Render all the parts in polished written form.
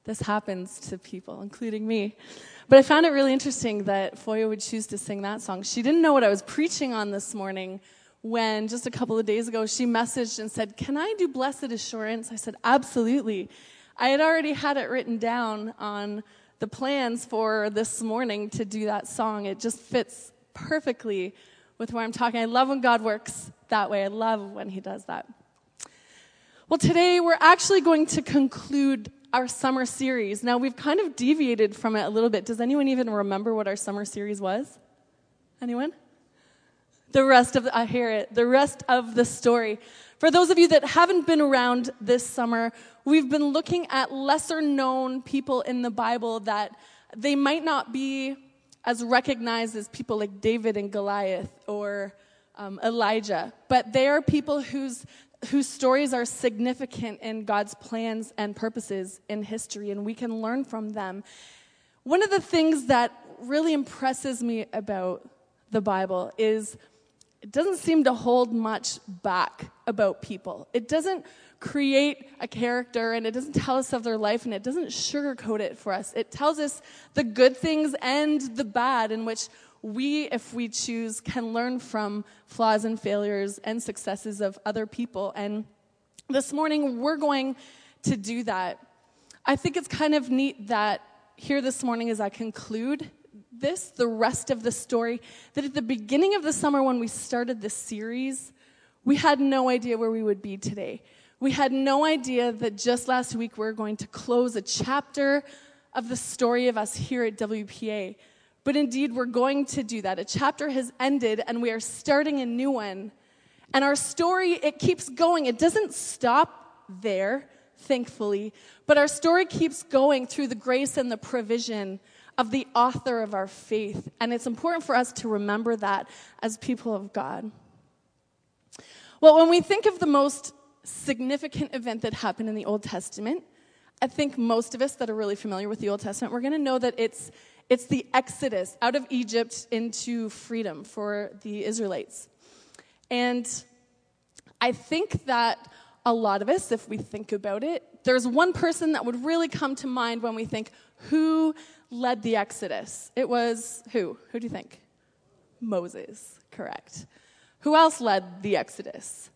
this happens to people, including me. But I found it really interesting that Foya would choose to sing that song. She didn't know what I was preaching on this morning when just a couple of days ago she messaged and said, "Can I do Blessed Assurance?" I said, "Absolutely." I had already had it written down on the plans for this morning to do that song. It just fits perfectly with where I'm talking. I love when God works that way. I love when he does that. Well, today we're actually going to conclude our summer series. Now, we've kind of deviated from it a little bit. Does anyone even remember what our summer series was? Anyone? I hear it, the rest of the story. For those of you that haven't been around this summer, we've been looking at lesser known people in the Bible that they might not be as recognized as people like David and Goliath or Elijah, but they are people whose stories are significant in God's plans and purposes in history, and we can learn from them. One of the things that really impresses me about the Bible is it doesn't seem to hold much back about people. It doesn't create a character, and it doesn't tell us of their life, and it doesn't sugarcoat it for us. It tells us the good things and the bad, in which we, if we choose, can learn from flaws and failures and successes of other people. And this morning, we're going to do that. I think it's kind of neat that here this morning, as I conclude the rest of the story, that at the beginning of the summer when we started this series, we had no idea where we would be today. We had no idea that just last week we were going to close a chapter of the story of us here at WPA. But indeed, we're going to do that. A chapter has ended, and we are starting a new one. And our story, it keeps going. It doesn't stop there, thankfully. But our story keeps going through the grace and the provision of the author of our faith. And it's important for us to remember that as people of God. Well, when we think of the most significant event that happened in the Old Testament, I think most of us that are really familiar with the Old Testament, we're going to know that it's the Exodus out of Egypt into freedom for the Israelites. And I think that a lot of us, if we think about it, there's one person that would really come to mind when we think, who led the Exodus? It was who? Who do you think? Moses, correct. Who else led the Exodus?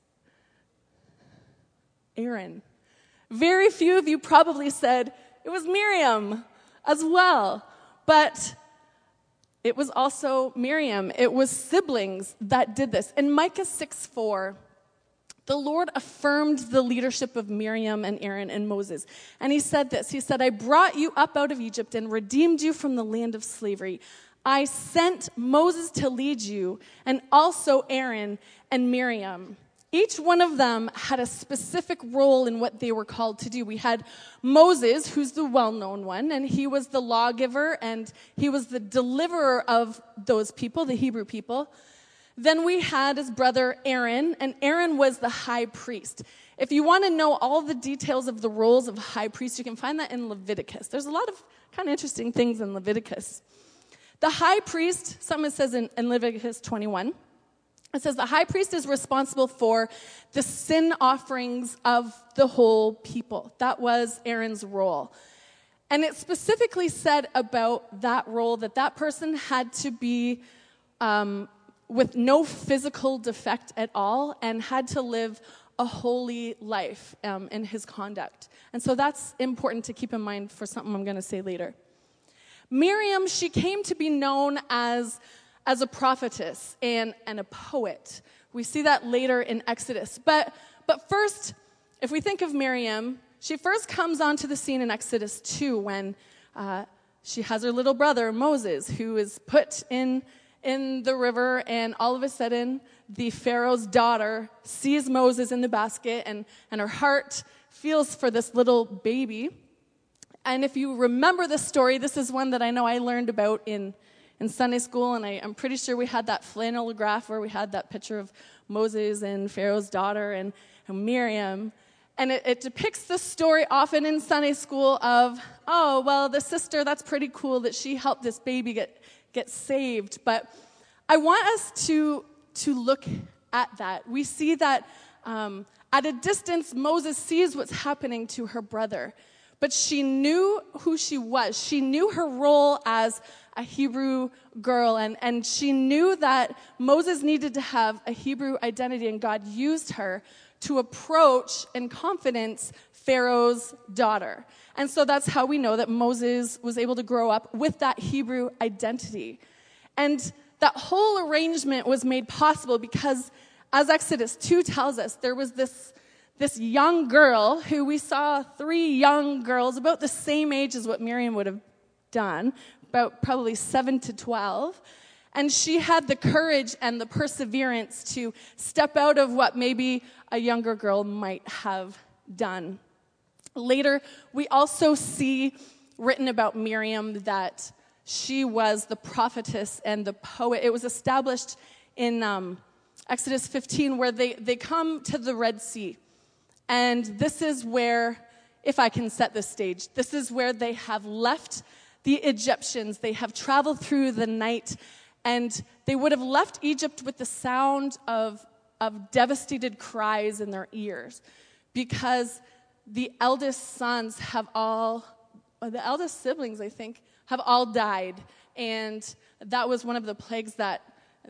Aaron. Very few of you probably said it was Miriam as well. But it was also Miriam. It was siblings that did this. In Micah 6:4, the Lord affirmed the leadership of Miriam and Aaron and Moses. And he said this. He said, "I brought you up out of Egypt and redeemed you from the land of slavery. I sent Moses to lead you, and also Aaron and Miriam." Each one of them had a specific role in what they were called to do. We had Moses, who's the well-known one, and he was the lawgiver, and he was the deliverer of those people, the Hebrew people. Then we had his brother Aaron, and Aaron was the high priest. If you want to know all the details of the roles of high priest, you can find that in Leviticus. There's a lot of kind of interesting things in Leviticus. The high priest, something says in Leviticus 21, it says the high priest is responsible for the sin offerings of the whole people. That was Aaron's role. And it specifically said about that role that that person had to be with no physical defect at all and had to live a holy life in his conduct. And so that's important to keep in mind for something I'm going to say later. Miriam, she came to be known as a prophetess and a poet. We see that later in Exodus. But first, if we think of Miriam, she first comes onto the scene in Exodus 2 when she has her little brother, Moses, who is put in the river, and all of a sudden, the Pharaoh's daughter sees Moses in the basket, and her heart feels for this little baby. And if you remember this story, this is one that I know I learned about in Sunday school, and I'm pretty sure we had that flannelograph where we had that picture of Moses and Pharaoh's daughter and Miriam. And it depicts the story often in Sunday school of, oh, well, the sister, that's pretty cool that she helped this baby get saved. But I want us to look at that. We see that at a distance, Moses sees what's happening to her brother. But she knew who she was. She knew her role as a Hebrew girl, and she knew that Moses needed to have a Hebrew identity, and God used her to approach in confidence Pharaoh's daughter. And so that's how we know that Moses was able to grow up with that Hebrew identity. And that whole arrangement was made possible because, as Exodus 2 tells us, there was this young girl who we saw 3 young girls about the same age as what Miriam would have done, about probably 7 to 12. And she had the courage and the perseverance to step out of what maybe a younger girl might have done. Later, we also see written about Miriam that she was the prophetess and the poet. It was established in Exodus 15 where they come to the Red Sea. And this is where, if I can set the stage, this is where they have left the Egyptians. They have traveled through the night, and they would have left Egypt with the sound of devastated cries in their ears, because the eldest siblings, I think, have all died. And that was one of the plagues that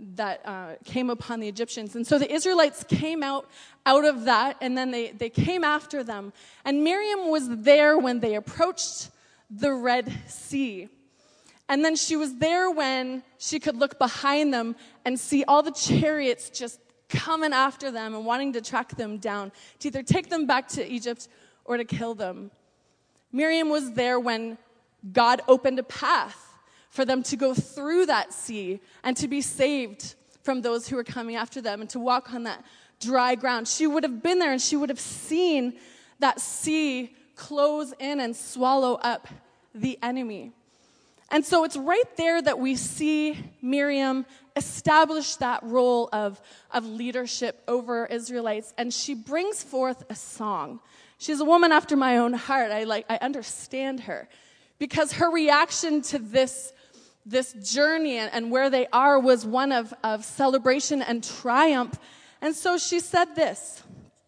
came upon the Egyptians. And so the Israelites came out of that, and then they came after them. And Miriam was there when they approached the Red Sea. And then she was there when she could look behind them and see all the chariots just coming after them and wanting to track them down, to either take them back to Egypt or to kill them. Miriam was there when God opened a path for them to go through that sea and to be saved from those who were coming after them and to walk on that dry ground. She would have been there and she would have seen that sea close in and swallow up the enemy. And so it's right there that we see Miriam establish that role of leadership over Israelites, and she brings forth a song. She's a woman after my own heart. I understand her, because her reaction to this journey and where they are was one of celebration and triumph. And so she said this.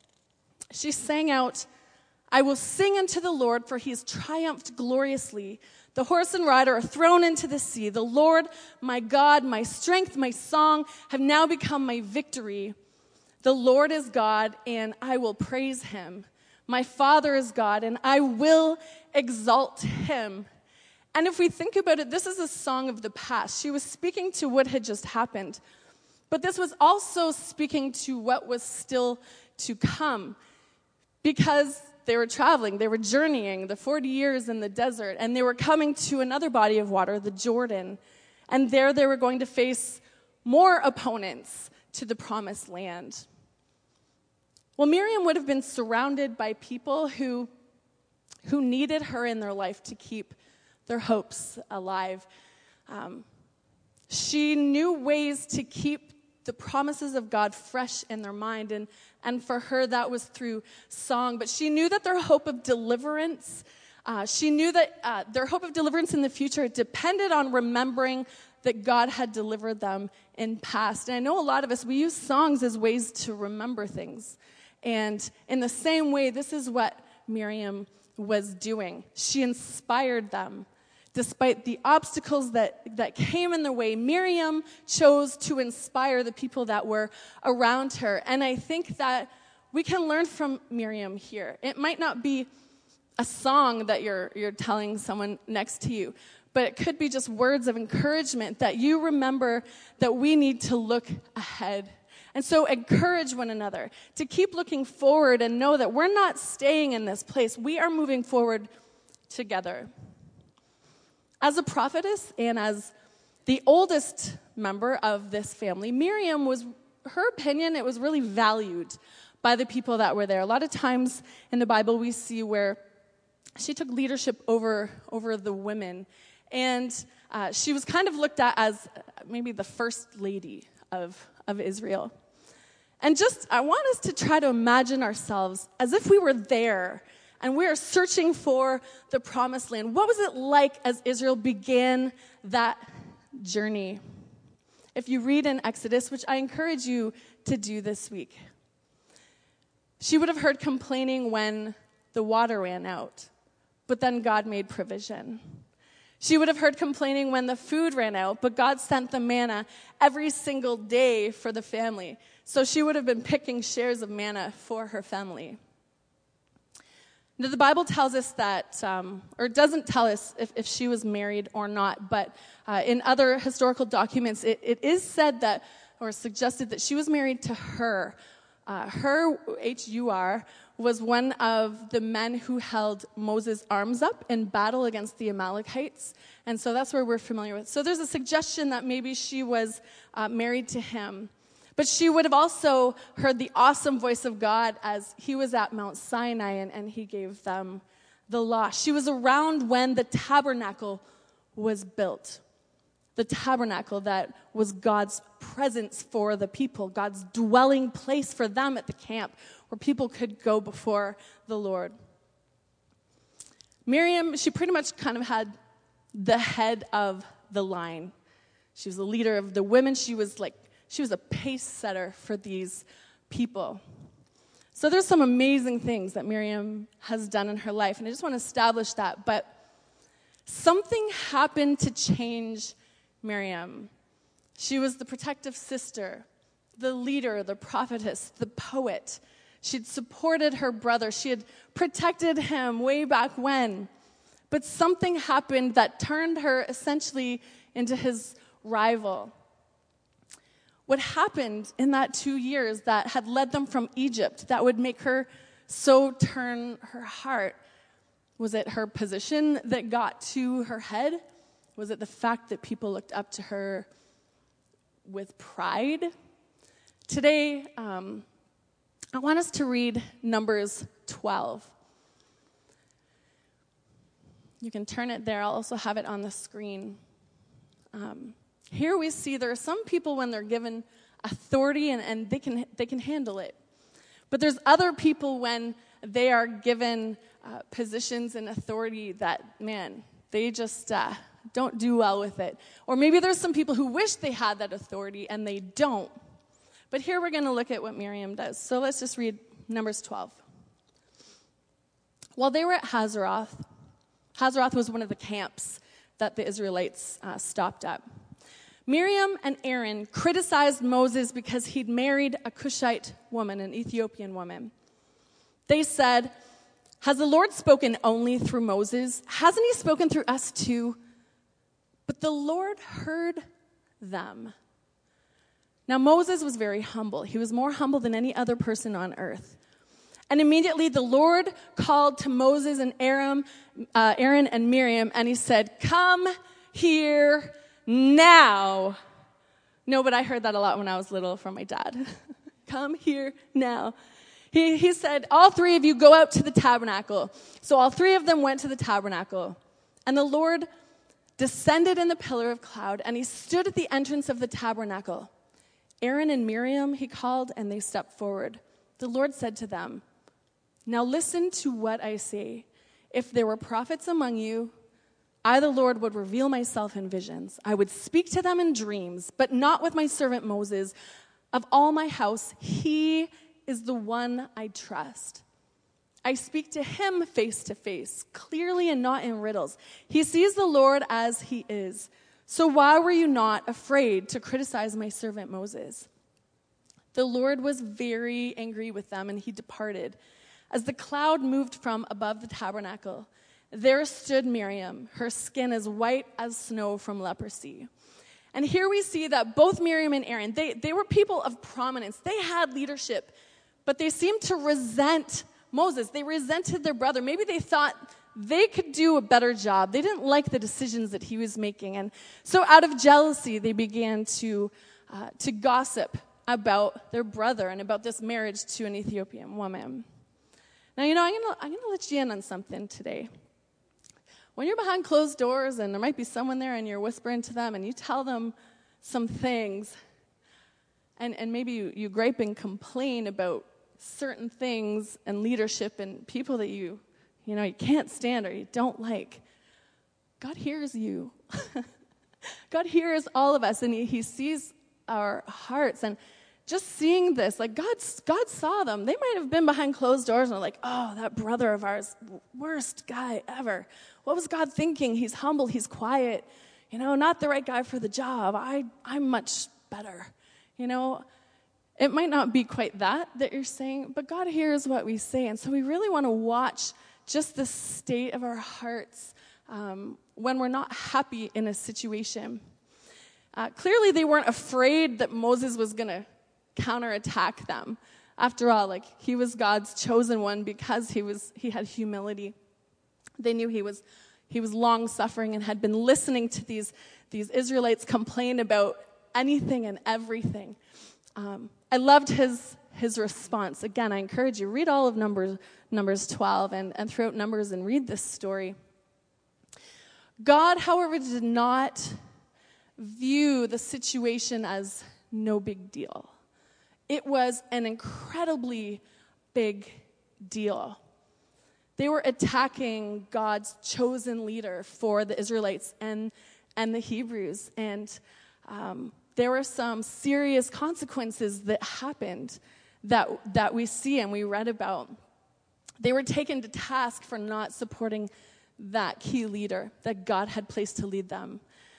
She sang out, "I will sing unto the Lord, for he has triumphed gloriously. The horse and rider are thrown into the sea. The Lord, my God, my strength, my song, have now become my victory. The Lord is God, and I will praise him. My Father is God, and I will exalt him." And if we think about it, this is a song of the past. She was speaking to what had just happened. But this was also speaking to what was still to come. Because they were traveling, they were journeying the 40 years in the desert, and they were coming to another body of water, the Jordan. And there they were going to face more opponents to the promised land. Well, Miriam would have been surrounded by people who needed her in their life to keep their hopes alive. She knew ways to keep the promises of God fresh in their mind, and for her that was through song. But she knew that their hope of deliverance, their hope of deliverance in the future depended on remembering that God had delivered them in past. And I know a lot of us, we use songs as ways to remember things. And in the same way, this is what Miriam was doing. She inspired them. Despite the obstacles that came in the way, Miriam chose to inspire the people that were around her. And I think that we can learn from Miriam here. It might not be a song that you're telling someone next to you, but it could be just words of encouragement that you remember that we need to look ahead. And so encourage one another to keep looking forward and know that we're not staying in this place. We are moving forward together. As a prophetess and as the oldest member of this family, Miriam her opinion, it was really valued by the people that were there. A lot of times in the Bible we see where she took leadership over the women. And she was kind of looked at as maybe the first lady of Israel. And I want us to try to imagine ourselves as if we were there and we are searching for the promised land. What was it like as Israel began that journey? If you read in Exodus, which I encourage you to do this week, she would have heard complaining when the water ran out. but then God made provision. She would have heard complaining when the food ran out, but God sent the manna every single day for the family. So she would have been picking shares of manna for her family. Now, the Bible tells us that, or doesn't tell us if she was married or not, but in other historical documents, it is said that, or suggested that she was married to Hur. Hur, H-U-R, was one of the men who held Moses' arms up in battle against the Amalekites. And so that's where we're familiar with. So there's a suggestion that maybe she was married to him. But she would have also heard the awesome voice of God as he was at Mount Sinai and he gave them the law. She was around when the tabernacle was built. The tabernacle that was God's presence for the people, God's dwelling place for them at the camp where people could go before the Lord. Miriam, she pretty much kind of had the head of the line. She was the leader of the women. She was a pace setter for these people. So there's some amazing things that Miriam has done in her life, and I just want to establish that. But something happened to change Miriam. She was the protective sister, the leader, the prophetess, the poet. She'd supported her brother. She had protected him way back when. But something happened that turned her essentially into his rival. What happened in that 2 years that had led them from Egypt that would make her so turn her heart? Was it her position that got to her head? Was it the fact that people looked up to her with pride? Today, I want us to read Numbers 12. You can turn it there. I'll also have it on the screen. Here we see there are some people when they're given authority and they can handle it. But there's other people when they are given positions and authority that, man, they just don't do well with it. Or maybe there's some people who wish they had that authority and they don't. But here we're going to look at what Miriam does. So let's just read Numbers 12. While they were at Hazeroth was one of the camps that the Israelites stopped at. Miriam and Aaron criticized Moses because he'd married a Cushite woman, an Ethiopian woman. They said, "Has the Lord spoken only through Moses? Hasn't he spoken through us too?" But the Lord heard them. Now Moses was very humble. He was more humble than any other person on earth. And immediately the Lord called to Moses and Aaron and Miriam, and he said, "Come here now." No, but I heard that a lot when I was little from my dad. Come here now. He said, "All three of you go out to the tabernacle." So all three of them went to the tabernacle. And the Lord descended in the pillar of cloud, and he stood at the entrance of the tabernacle. Aaron and Miriam he called, and they stepped forward. The Lord said to them, "Now listen to what I say. If there were prophets among you, I, the Lord, would reveal myself in visions. I would speak to them in dreams, but not with my servant Moses. Of all my house, he is the one I trust. I speak to him face to face, clearly and not in riddles. He sees the Lord as he is. So why were you not afraid to criticize my servant Moses?" The Lord was very angry with them, and he departed. As the cloud moved from above the tabernacle, there stood Miriam, her skin as white as snow from leprosy. And here we see that both Miriam and Aaron, they were people of prominence. They had leadership, but they seemed to resent Moses. They resented their brother. Maybe they thought they could do a better job. They didn't like the decisions that he was making. And so out of jealousy, they began to gossip about their brother and about this marriage to an Ethiopian woman. Now, I'm going to let you in on something today. When you're behind closed doors and there might be someone there and you're whispering to them and you tell them some things, and maybe you gripe and complain about certain things and leadership and people that you can't stand or you don't like, God hears you. God hears all of us, and he sees our hearts. And just seeing this, like God saw them. They might have been behind closed doors and like, oh, that brother of ours, worst guy ever. What was God thinking? He's humble, he's quiet, not the right guy for the job. I'm much better, It might not be quite that you're saying, but God hears what we say. And so we really want to watch just the state of our hearts when we're not happy in a situation. Clearly, they weren't afraid that Moses was going to counterattack them. After all, he was God's chosen one because he had humility. They knew he was long-suffering and had been listening to these Israelites complain about anything and everything. I loved his response. Again, I encourage you, read all of Numbers 12 and throughout Numbers and read this story. God, however, did not view the situation as no big deal. It was an incredibly big deal. They were attacking God's chosen leader for the Israelites and the Hebrews. And there were some serious consequences that happened that we see and we read about. They were taken to task for not supporting that key leader that God had placed to lead them.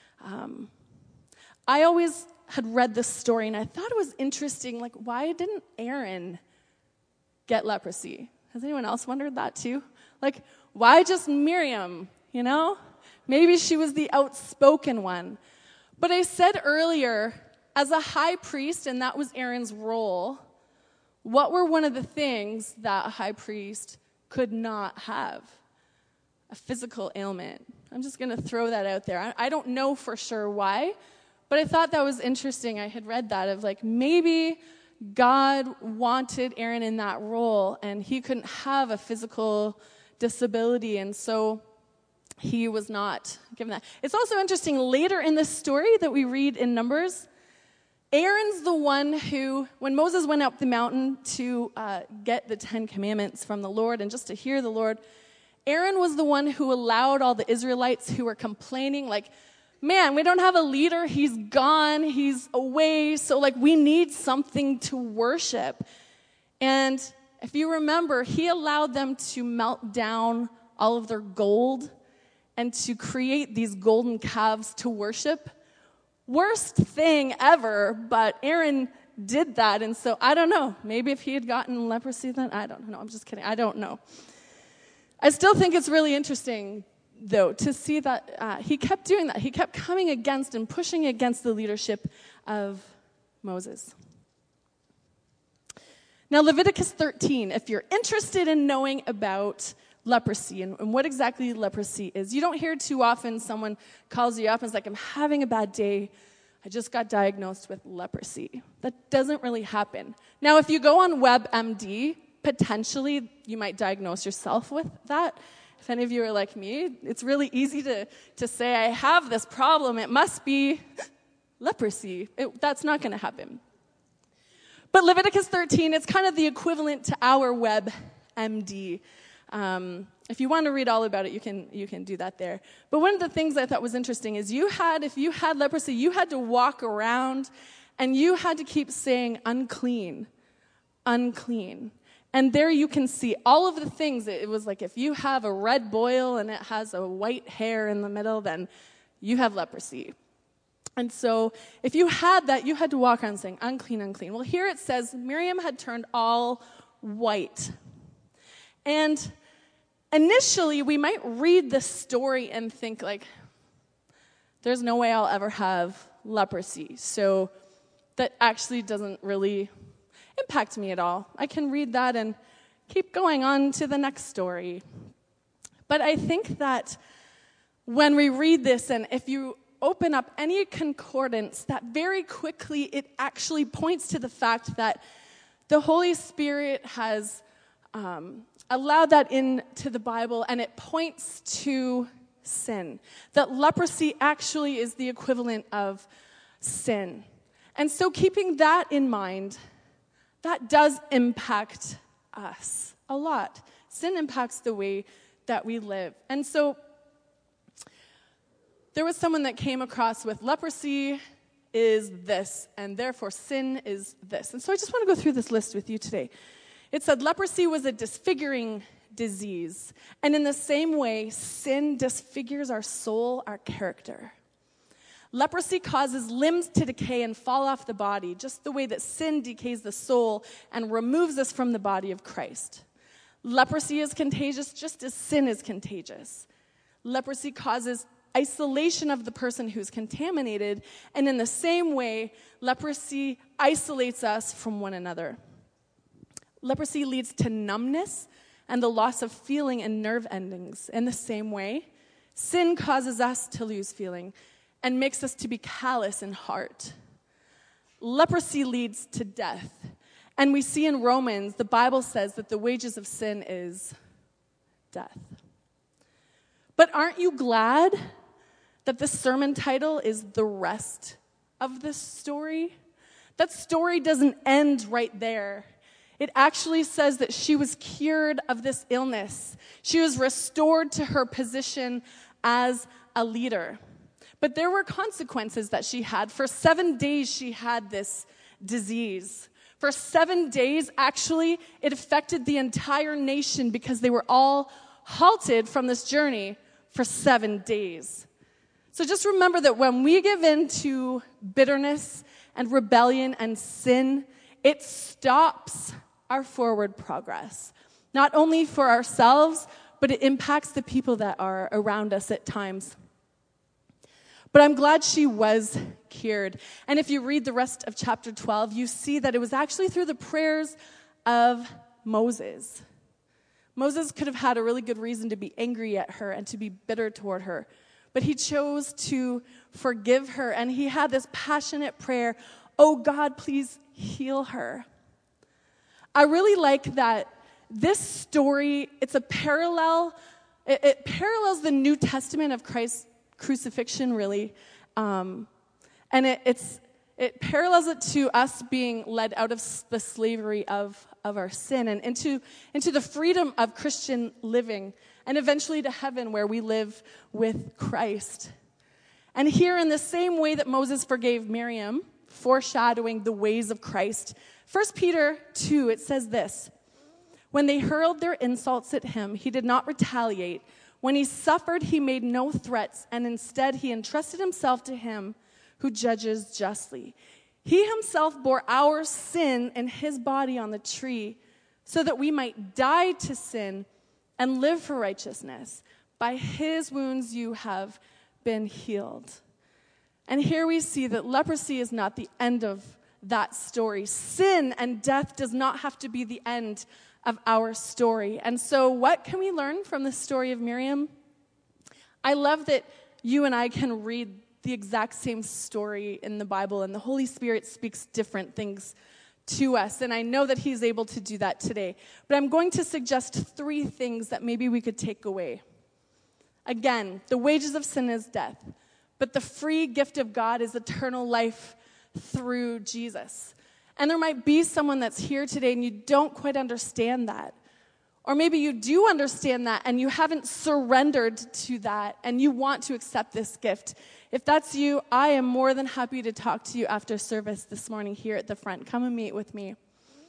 I always had read this story, and I thought it was interesting, why didn't Aaron get leprosy? Has anyone else wondered that too? Why just Miriam, Maybe she was the outspoken one. But I said earlier, as a high priest, and that was Aaron's role, what were one of the things that a high priest could not have? A physical ailment. I'm just going to throw that out there. I don't know for sure why, but I thought that was interesting. I had read that of maybe God wanted Aaron in that role, and he couldn't have a physical disability, and so he was not given that. It's also interesting, later in the story that we read in Numbers, Aaron's the one who, when Moses went up the mountain to get the 10 Commandments from the Lord and just to hear the Lord, Aaron was the one who allowed all the Israelites who were complaining, man, we don't have a leader, he's gone, he's away, so we need something to worship. And if you remember, he allowed them to melt down all of their gold and to create these golden calves to worship. Worst thing ever, but Aaron did that, and so I don't know. Maybe if he had gotten leprosy then, I don't know. I'm just kidding. I don't know. I still think it's really interesting, though, to see that he kept doing that. He kept coming against and pushing against the leadership of Moses. Now, Leviticus 13, if you're interested in knowing about leprosy and what exactly leprosy is, you don't hear too often someone calls you up and is like, I'm having a bad day. I just got diagnosed with leprosy. That doesn't really happen. Now, if you go on WebMD, potentially you might diagnose yourself with that. If any of you are like me, it's really easy to say, I have this problem. It must be leprosy. That's not going to happen. But Leviticus 13, it's kind of the equivalent to our WebMD. If you want to read all about it, you can do that there. But one of the things I thought was interesting is if you had leprosy, you had to walk around and you had to keep saying unclean, unclean. And there you can see all of the things. It was like if you have a red boil and it has a white hair in the middle, then you have leprosy. And so if you had that, you had to walk around saying unclean, unclean. Well, here it says Miriam had turned all white. And initially, we might read this story and think there's no way I'll ever have leprosy. So that actually doesn't really impact me at all. I can read that and keep going on to the next story. But I think that when we read this, and if you open up any concordance, that very quickly it actually points to the fact that the Holy Spirit has allowed that into the Bible, and it points to sin. That leprosy actually is the equivalent of sin. And so keeping that in mind, that does impact us a lot. Sin impacts the way that we live. And so there was someone that came across with leprosy, is this, and therefore sin is this. And so I just want to go through this list with you today. It said leprosy was a disfiguring disease. And in the same way, sin disfigures our soul, our character. Leprosy causes limbs to decay and fall off the body, just the way that sin decays the soul and removes us from the body of Christ. Leprosy is contagious just as sin is contagious. Leprosy causes isolation of the person who's contaminated, and in the same way, leprosy isolates us from one another. Leprosy leads to numbness and the loss of feeling in nerve endings. In the same way, sin causes us to lose feeling and makes us to be callous in heart. Leprosy leads to death. And we see in Romans, the Bible says that the wages of sin is death. But aren't you glad that the sermon title is The Rest of this Story? That story doesn't end right there. It actually says that she was cured of this illness. She was restored to her position as a leader. But there were consequences that she had. For 7 days, she had this disease. For 7 days, actually, it affected the entire nation because they were all halted from this journey for 7 days. So just remember that when we give in to bitterness and rebellion and sin, it stops our forward progress. Not only for ourselves, but it impacts the people that are around us at times. But I'm glad she was cured. And if you read the rest of chapter 12, you see that it was actually through the prayers of Moses. Moses could have had a really good reason to be angry at her and to be bitter toward her. But he chose to forgive her, and he had this passionate prayer, "Oh God, please heal her." I really like that this story, it's a parallel, it parallels the New Testament of Christ's crucifixion, really. And it parallels it to us being led out of the slavery of our sin and into the freedom of Christian living, and eventually to heaven where we live with Christ. And here, in the same way that Moses forgave Miriam, foreshadowing the ways of Christ, 1 Peter 2, it says this: "When they hurled their insults at him, he did not retaliate. When he suffered, he made no threats, and instead he entrusted himself to him who judges justly. He himself bore our sin in his body on the tree, so that we might die to sin and live for righteousness. By his wounds you have been healed." And here we see that leprosy is not the end of that story. Sin and death does not have to be the end of our story. And so what can we learn from the story of Miriam? I love that you and I can read the exact same story in the Bible, and the Holy Spirit speaks different things to us, and I know that he's able to do that today. But I'm going to suggest 3 things that maybe we could take away. Again, the wages of sin is death, but the free gift of God is eternal life through Jesus. And there might be someone that's here today and you don't quite understand that. Or maybe you do understand that and you haven't surrendered to that and you want to accept this gift. If that's you, I am more than happy to talk to you after service this morning here at the front. Come and meet with me.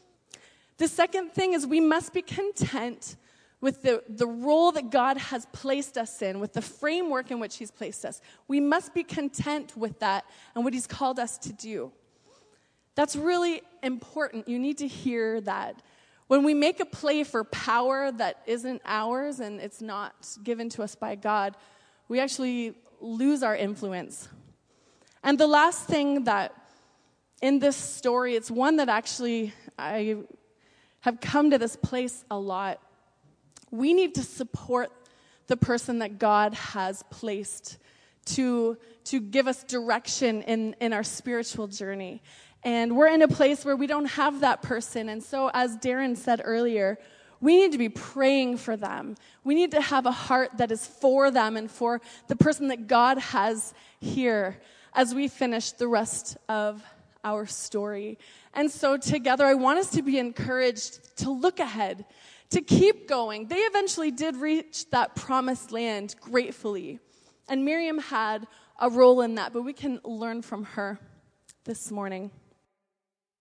The second thing is we must be content with the role that God has placed us in, with the framework in which he's placed us. We must be content with that and what he's called us to do. That's really important. You need to hear that. When we make a play for power that isn't ours and it's not given to us by God, we actually lose our influence. And the last thing that in this story, it's one that actually I have come to this place a lot. We need to support the person that God has placed to give us direction in our spiritual journey. And we're in a place where we don't have that person. And so, as Darren said earlier, we need to be praying for them. We need to have a heart that is for them and for the person that God has here as we finish the rest of our story. And so together, I want us to be encouraged to look ahead, to keep going. They eventually did reach that promised land gratefully. And Miriam had a role in that, but we can learn from her. this morning.